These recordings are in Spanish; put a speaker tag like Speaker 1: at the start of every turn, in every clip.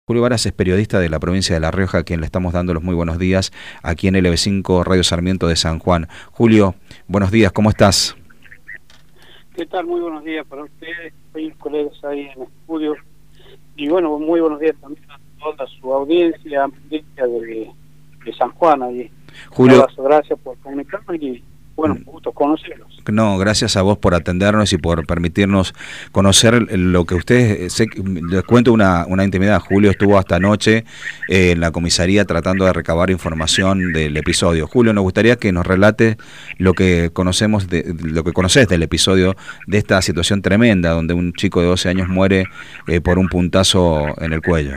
Speaker 1: Julio Varas es periodista de la provincia de La Rioja, a quien le estamos dando los muy buenos días aquí en LB5 Radio Sarmiento de San Juan. Julio, buenos días, ¿cómo estás?
Speaker 2: ¿Qué tal? Muy buenos días para ustedes, mis colegas ahí en el estudio. Y bueno, muy buenos días también a toda su audiencia de San Juan allí.
Speaker 1: Julio,
Speaker 2: un abrazo, gracias por comunicarme y bueno, un gusto conocerlos.
Speaker 1: No, gracias a vos por atendernos y por permitirnos conocer lo que ustedes... Les cuento una intimidad. Julio estuvo hasta anoche en la comisaría tratando de recabar información del episodio. Julio, nos gustaría que nos relate lo que conocemos, lo que conoces del episodio de esta situación tremenda donde un chico de 12 años muere por un puntazo en el cuello.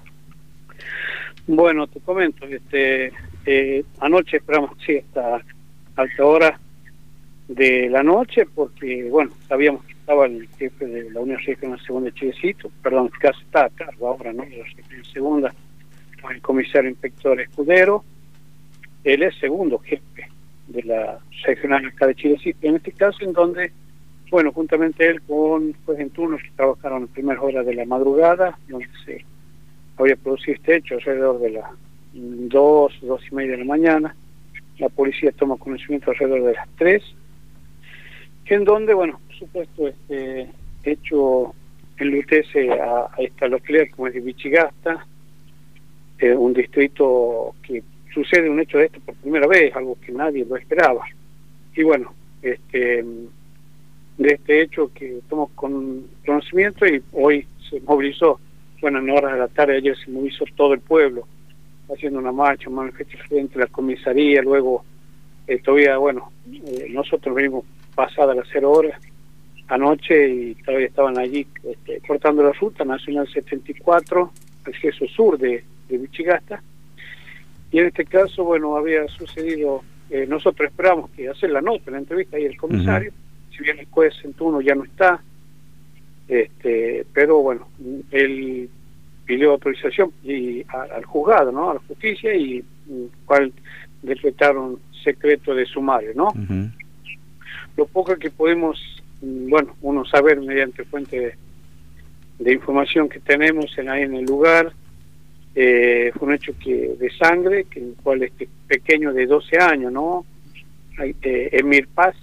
Speaker 2: Bueno, te comento, anoche esperamos hasta alta hora de la noche, porque bueno, sabíamos que estaba el jefe de la Unión Regional Segunda de Chilecito, perdón, casi está a cargo ahora, ¿no? La segunda, el comisario inspector Escudero, él es segundo jefe de la regional acá de Chilecito, en este caso en donde, bueno, juntamente él con juez en turno que trabajaron en primeras horas de la madrugada, donde se había producido este hecho alrededor de las 2:30 de la mañana. La policía toma conocimiento alrededor de las 3, en donde, bueno, por supuesto, este hecho enlutece a esta localidad como es de Vichigasta, un distrito que sucede un hecho de esto por primera vez, algo que nadie lo esperaba. Y bueno, de este hecho que tomó con conocimiento y hoy se movilizó, bueno, en horas de la tarde ayer se movilizó todo el pueblo, haciendo una marcha, una manifestación frente a la comisaría, luego todavía, bueno, nosotros venimos pasadas las 0 horas anoche y todavía estaban allí cortando la ruta Nacional 74, acceso sur de Vichigasta, y en este caso, bueno, había sucedido, nosotros esperamos que hacer la nota, la entrevista ahí el comisario, si bien el juez en turno ya no está, pero bueno, él pidió autorización al juzgado, ¿no? A la justicia, y cual decretaron secreto de sumario, ¿no? Lo poco que podemos, bueno, uno saber mediante fuente de información que tenemos ahí en el lugar, fue un hecho de sangre, que en el cual este pequeño de 12 años, ¿no? Emir Paz,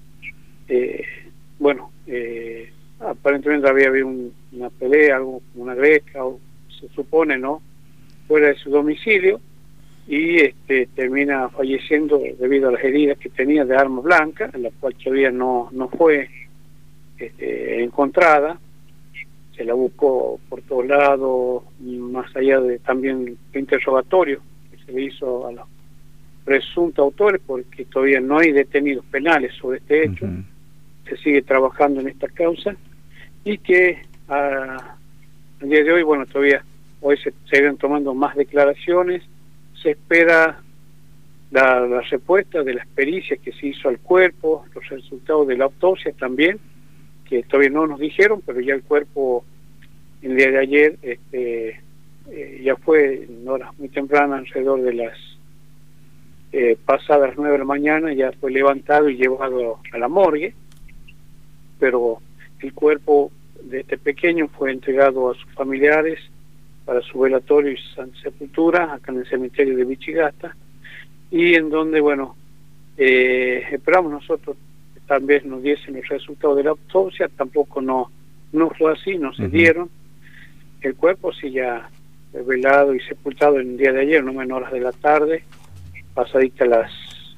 Speaker 2: bueno, aparentemente había habido una pelea, una greca, o se supone, ¿no? Fuera de su domicilio, y termina falleciendo debido a las heridas que tenía de arma blanca, en la cual todavía no fue encontrada. Se la buscó por todos lados, más allá de también el interrogatorio que se le hizo a los presuntos autores, porque todavía no hay detenidos penales sobre este hecho. Se sigue trabajando en esta causa, y que al día de hoy, bueno, todavía hoy se siguen tomando más declaraciones. Se espera la respuesta de las pericias que se hizo al cuerpo, los resultados de la autopsia también, que todavía no nos dijeron, pero ya el cuerpo el día de ayer ya fue en horas muy tempranas, alrededor de las pasadas las 9 de la mañana, ya fue levantado y llevado a la morgue, pero el cuerpo de este pequeño fue entregado a sus familiares para su velatorio y sepultura acá en el cementerio de Vichigasta, y en donde, bueno, esperamos nosotros que tal vez nos diesen los resultados de la autopsia. Tampoco no fue así, no se dieron. El cuerpo sí ya velado y sepultado en el día de ayer, no menos horas de la tarde, pasadita las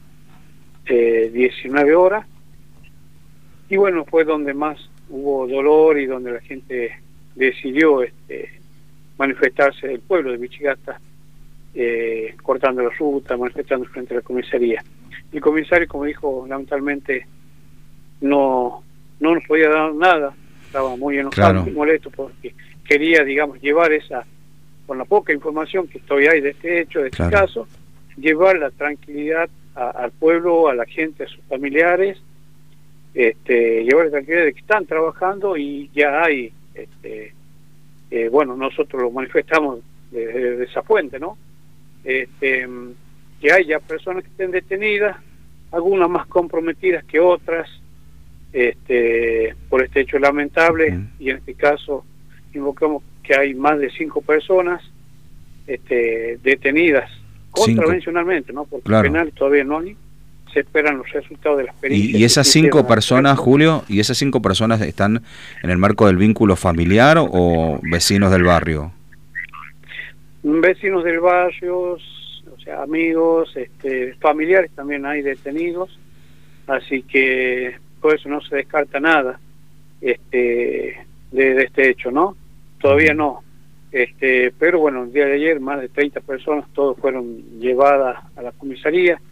Speaker 2: 19 horas, y bueno, fue donde más hubo dolor y donde la gente decidió manifestarse del pueblo de Vichigasta, cortando la ruta, manifestando frente a la comisaría. El comisario, como dijo, lamentablemente no nos podía dar nada, estaba muy enojado, muy molesto, porque quería, digamos, llevar con la poca información que todavía hay de este hecho, de este caso, llevar la tranquilidad al pueblo, a la gente, a sus familiares, llevar la tranquilidad de que están trabajando y ya hay, bueno, nosotros lo manifestamos de esa fuente, ¿no? Que hay ya personas que estén detenidas, algunas más comprometidas que otras, por este hecho lamentable, y en este caso invocamos que hay más de 5 personas detenidas contravencionalmente, ¿no? Porque
Speaker 1: claro.
Speaker 2: penal todavía no hay. Se esperan los resultados de las pericias.
Speaker 1: ¿Y esas 5 personas, Julio, y esas 5 personas están en el marco del vínculo familiar o vecinos del barrio?
Speaker 2: Vecinos del barrio, o sea, amigos, familiares también hay detenidos, así que por eso no se descarta nada de este hecho, ¿no? Todavía no. Pero bueno, el día de ayer más de 30 personas, todos fueron llevadas a la comisaría.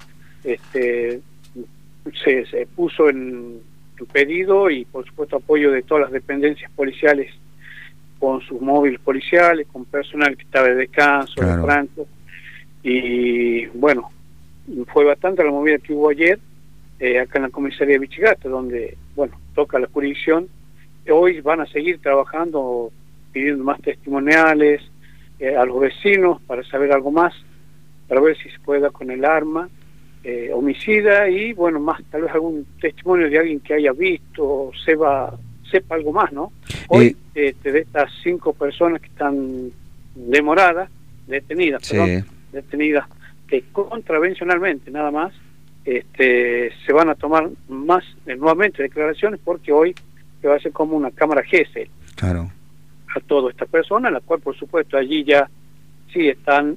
Speaker 2: Se puso en pedido y por supuesto apoyo de todas las dependencias policiales con sus móviles policiales, con personal que estaba de descanso,
Speaker 1: claro,
Speaker 2: de franco, y bueno, fue bastante la movida que hubo ayer acá en la comisaría de Vichigata, donde, bueno, toca la jurisdicción. Hoy van a seguir trabajando, pidiendo más testimoniales a los vecinos para saber algo más, para ver si se puede dar con el arma homicida y bueno, más tal vez algún testimonio de alguien que haya visto, sepa algo más, ¿no? Hoy de estas 5 personas que están detenidas, que contravencionalmente nada más, se van a tomar más nuevamente declaraciones, porque hoy se va a hacer como una cámara GESEL
Speaker 1: claro,
Speaker 2: a todas estas personas, la cual por supuesto allí ya sí están,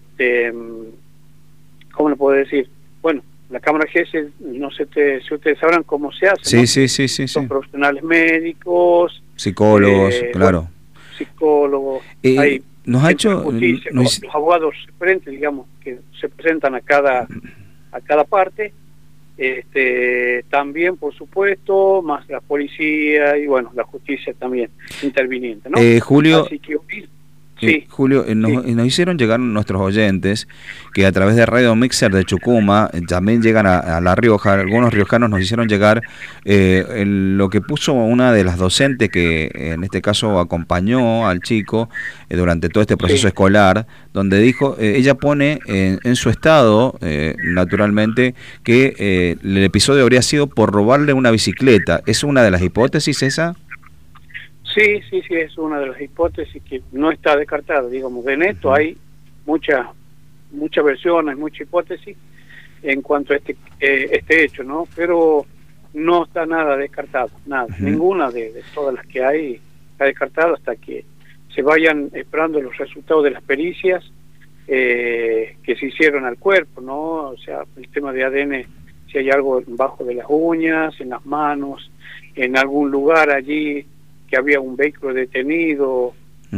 Speaker 2: ¿cómo le puedo decir? Bueno, la cámara GESEL, no sé si ustedes sabrán cómo se hace,
Speaker 1: sí,
Speaker 2: ¿no?
Speaker 1: sí.
Speaker 2: Son profesionales médicos,
Speaker 1: psicólogos, claro.
Speaker 2: Bueno, psicólogos, hay
Speaker 1: nos ha hecho
Speaker 2: justicia, los abogados referentes, digamos, que se presentan a cada parte, también por supuesto, más la policía y bueno, la justicia también interviniente, ¿no?
Speaker 1: Julio,
Speaker 2: así que sí,
Speaker 1: Julio, nos hicieron llegar nuestros oyentes que a través de Radio Mixer de Chucuma también llegan a La Rioja. Algunos riojanos nos hicieron llegar lo que puso una de las docentes que en este caso acompañó al chico durante todo este proceso escolar, donde dijo, ella pone en su estado, naturalmente, que el episodio habría sido por robarle una bicicleta. ¿Es una de las hipótesis esa?
Speaker 2: Sí, es una de las hipótesis que no está descartada, digamos. En esto hay muchas versiones, muchas hipótesis en cuanto a este hecho, ¿no? Pero no está nada descartado, nada. Ninguna de todas las que hay está descartada hasta que se vayan esperando los resultados de las pericias que se hicieron al cuerpo, ¿no? O sea, el tema de ADN, si hay algo bajo de las uñas, en las manos, en algún lugar allí que había un vehículo detenido,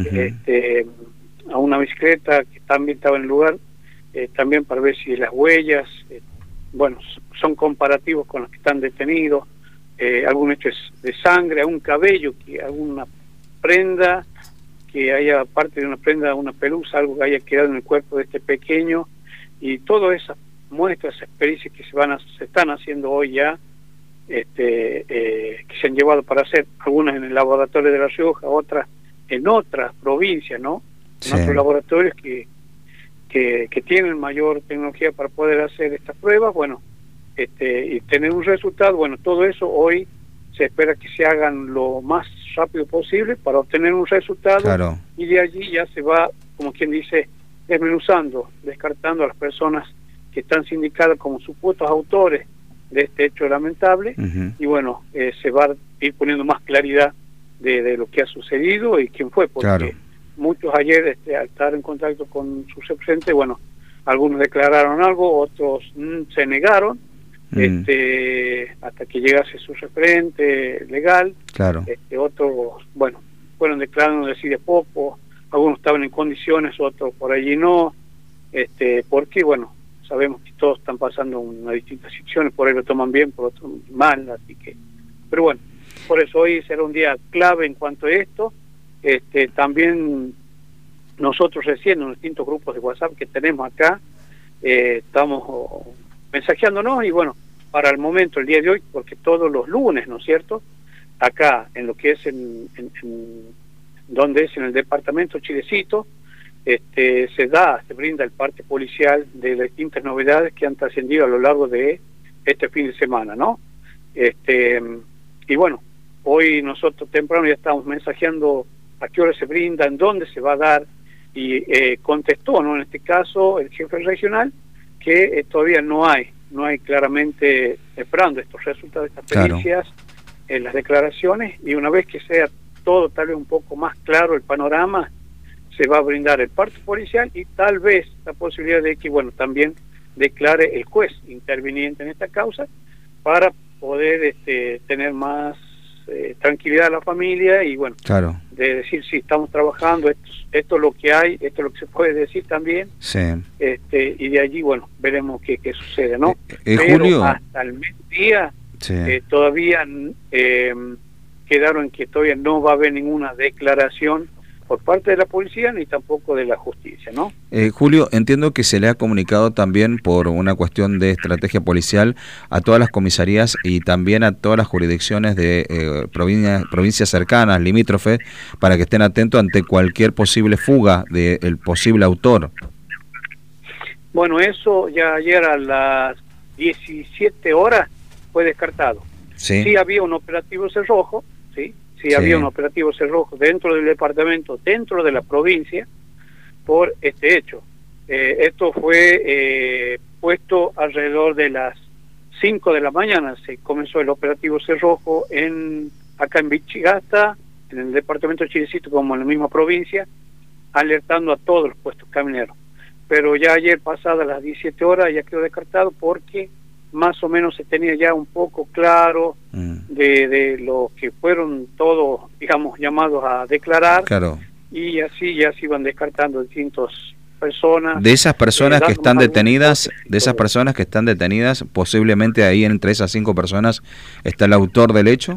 Speaker 2: a una bicicleta que también estaba en el lugar, también para ver si las huellas, bueno, son comparativos con los que están detenidos, algún hecho de sangre, algún cabello, alguna prenda, que haya parte de una prenda, una pelusa, algo que haya quedado en el cuerpo de este pequeño, y todas esas muestras, esas pericias que se están haciendo hoy ya, que se han llevado para hacer, algunas en el laboratorio de La Rioja, otras en otras provincias, ¿no? En otros laboratorios que tienen mayor tecnología para poder hacer estas pruebas, bueno, y tener un resultado. Bueno, todo eso hoy se espera que se hagan lo más rápido posible para obtener un resultado, y de allí ya se va, como quien dice, desmenuzando, descartando a las personas que están sindicadas como supuestos autores de este hecho lamentable, y bueno, se va a ir poniendo más claridad de lo que ha sucedido y quién fue, porque muchos ayer al estar en contacto con sus representantes, bueno, algunos declararon algo, otros se negaron, hasta que llegase su referente legal, otros, bueno, fueron declarando de poco, algunos estaban en condiciones, otros por allí no, porque bueno, sabemos que todos están pasando unas distintas situaciones, por ahí lo toman bien, por otro mal, así que, pero bueno, por eso hoy será un día clave en cuanto a esto. También nosotros recién en los distintos grupos de WhatsApp que tenemos acá, estamos mensajeándonos, y bueno, para el momento, el día de hoy, porque todos los lunes, ¿no es cierto?, acá en lo que es donde es en el departamento Chilecito, se brinda el parte policial de las distintas novedades que han trascendido a lo largo de este fin de semana, ¿no? Y bueno, hoy nosotros temprano ya estamos mensajeando a qué hora se brinda, en dónde se va a dar, y contestó, ¿no?, en este caso el jefe regional, que todavía no hay claramente, esperando estos resultados de estas pericias, las declaraciones, y una vez que sea todo tal vez un poco más claro el panorama, se va a brindar el parte policial y tal vez la posibilidad de que, bueno, también declare el juez interviniente en esta causa para poder tener más tranquilidad a la familia y, bueno, de decir, sí, estamos trabajando, esto es lo que hay, esto es lo que se puede decir también, y de allí, bueno, veremos qué sucede, ¿no? Pero
Speaker 1: Julio,
Speaker 2: hasta el mediodía todavía quedaron en que todavía no va a haber ninguna declaración por parte de la policía ni tampoco de la justicia, ¿no?
Speaker 1: Julio, entiendo que se le ha comunicado también por una cuestión de estrategia policial a todas las comisarías y también a todas las jurisdicciones de provincias cercanas, limítrofes, para que estén atentos ante cualquier posible fuga del posible autor.
Speaker 2: Bueno, eso ya ayer a las 17 horas fue descartado. Sí había un operativo cerrojo, sí había un operativo cerrojo dentro del departamento, dentro de la provincia, por este hecho. Esto fue puesto alrededor de las 5 de la mañana, se comenzó el operativo cerrojo acá en Vichigasta, en el departamento de Chilecito, como en la misma provincia, alertando a todos los puestos camineros. Pero ya ayer, pasadas las 17 horas, ya quedó descartado porque más o menos se tenía ya un poco claro de lo que fueron todos, digamos, llamados a declarar, y así ya se iban descartando distintas personas.
Speaker 1: De esas personas que están detenidas, posiblemente ahí entre esas 5 personas está el autor del hecho.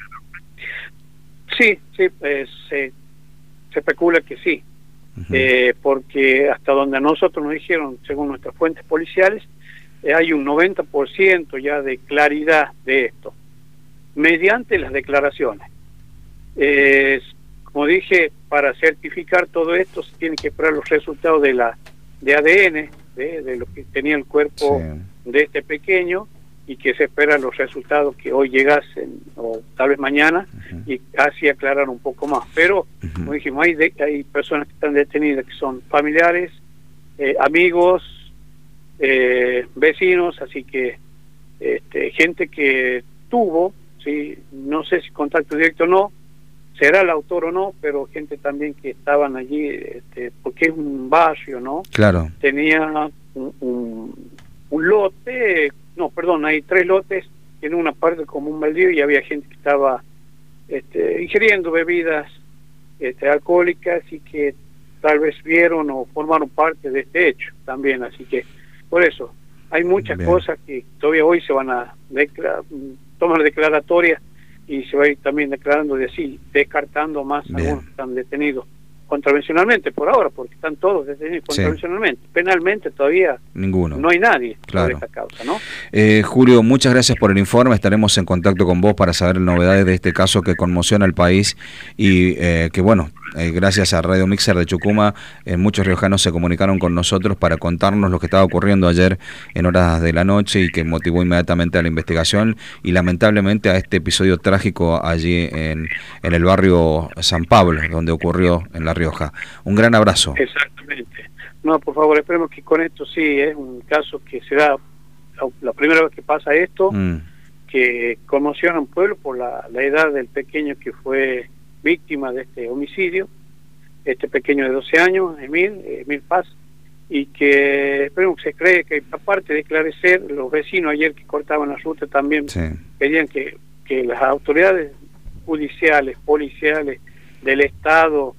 Speaker 1: Sí, se
Speaker 2: especula que sí, porque hasta donde a nosotros nos dijeron, según nuestras fuentes policiales, hay un 90% ya de claridad de esto, mediante las declaraciones. Como dije, para certificar todo esto se tienen que esperar los resultados de ADN, de lo que tenía el cuerpo de este pequeño, y que se esperan los resultados que hoy llegasen, o tal vez mañana, y así aclarar un poco más. Pero, como dijimos, hay personas que están detenidas que son familiares, amigos, vecinos, así que gente que tuvo, no sé si contacto directo o no, será el autor o no, pero gente también que estaban allí, porque es un barrio, ¿no? Tenía un lote, hay 3 lotes, en una parte como un baldío, y había gente que estaba ingiriendo bebidas alcohólicas y que tal vez vieron o formaron parte de este hecho también, así que por eso hay muchas cosas que todavía hoy se van a tomar declaratorias y se va a ir también declarando descartando más algunos que están detenidos contravencionalmente por ahora, porque están todos detenidos contravencionalmente. Penalmente todavía
Speaker 1: ninguno,
Speaker 2: no hay nadie por esta causa, ¿no?
Speaker 1: Julio, muchas gracias por el informe. Estaremos en contacto con vos para saber novedades de este caso que conmociona al país y que, bueno, gracias a Radio Mixer de Chucuma, muchos riojanos se comunicaron con nosotros para contarnos lo que estaba ocurriendo ayer en horas de la noche y que motivó inmediatamente a la investigación y lamentablemente a este episodio trágico allí en el barrio San Pablo, donde ocurrió en La Rioja. Un gran abrazo.
Speaker 2: Exactamente. No, por favor, esperemos que con esto es un caso que se da la primera vez que pasa esto, que conmociona a un pueblo por la edad del pequeño que fue víctima de este homicidio, este pequeño de 12 años, Emil Paz, y que esperemos que se cree que, aparte de esclarecer, los vecinos ayer que cortaban la ruta también pedían que las autoridades judiciales, policiales del Estado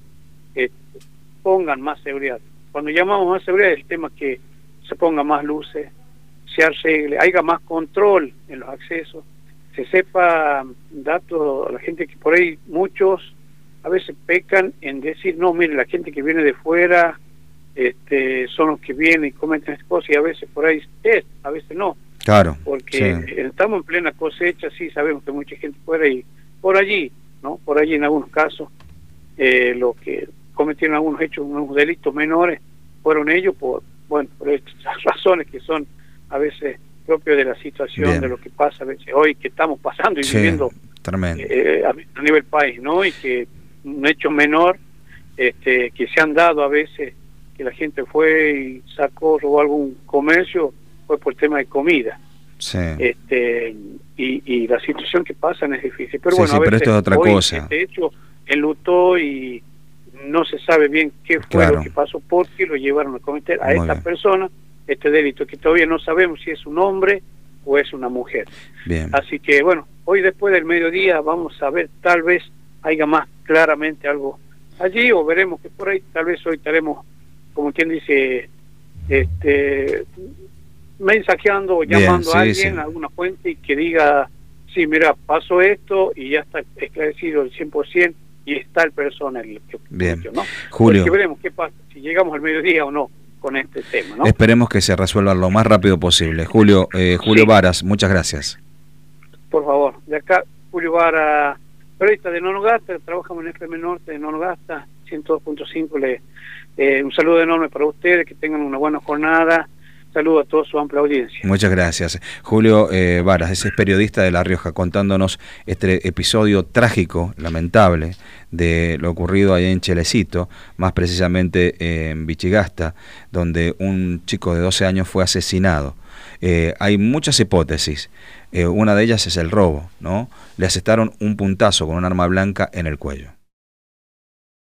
Speaker 2: pongan más seguridad. Cuando llamamos más seguridad, el tema es que se pongan más luces, se arregle, haya más control en los accesos, se sepa datos a la gente, que por ahí muchos a veces pecan en decir, no, mire, la gente que viene de fuera son los que vienen y cometen estas cosas, y a veces por ahí a veces no. Porque estamos en plena cosecha, sabemos que mucha gente fuera, y por allí en algunos casos los que cometieron algunos hechos, unos delitos menores, fueron ellos por estas razones que son a veces propios de la situación, de lo que pasa a veces hoy, que estamos pasando y viviendo a nivel país, ¿no? Y que un hecho menor, que se han dado a veces, que la gente fue y sacó, robó algún comercio, fue por tema de comida.
Speaker 1: Sí.
Speaker 2: Y la situación que pasan es difícil. Pero
Speaker 1: Sí,
Speaker 2: bueno,
Speaker 1: sí,
Speaker 2: a
Speaker 1: pero
Speaker 2: veces
Speaker 1: esto es otra
Speaker 2: hoy,
Speaker 1: cosa.
Speaker 2: de hecho, enlutó y no se sabe bien qué fue
Speaker 1: Claro.
Speaker 2: lo que pasó, porque lo llevaron a cometer a
Speaker 1: Muy
Speaker 2: esta
Speaker 1: bien.
Speaker 2: persona este delito, que todavía no sabemos si es un hombre o es una mujer.
Speaker 1: Bien.
Speaker 2: Así que bueno, hoy después del mediodía vamos a ver, tal vez haya más claramente algo allí, o veremos que por ahí, tal vez hoy estaremos, como quien dice, mensajeando o
Speaker 1: Bien,
Speaker 2: llamando
Speaker 1: sí,
Speaker 2: a alguien,
Speaker 1: sí.
Speaker 2: a alguna fuente, y que diga, sí, mira, pasó esto y ya está esclarecido el 100% y está el persona el que
Speaker 1: Bien.
Speaker 2: cometió, ¿no?
Speaker 1: Julio.
Speaker 2: Porque veremos qué pasa, si llegamos al mediodía o no con este tema, ¿no?
Speaker 1: Esperemos que se resuelva lo más rápido posible. Julio
Speaker 2: Sí.
Speaker 1: Varas, muchas gracias.
Speaker 2: Por favor, de acá, Julio Vara, periodista de Nonogasta, trabajamos en FM Norte de Nonogasta, 102.5. Un saludo enorme para ustedes, que tengan una buena jornada. Saludo a toda su amplia audiencia.
Speaker 1: Muchas gracias. Julio Varas, ese es periodista de La Rioja, contándonos este episodio trágico, lamentable, de lo ocurrido ahí en Chelecito, más precisamente en Vichigasta, donde un chico de 12 años fue asesinado. Hay muchas hipótesis. Una de ellas es el robo, ¿no? Le asestaron un puntazo con un arma blanca en el cuello.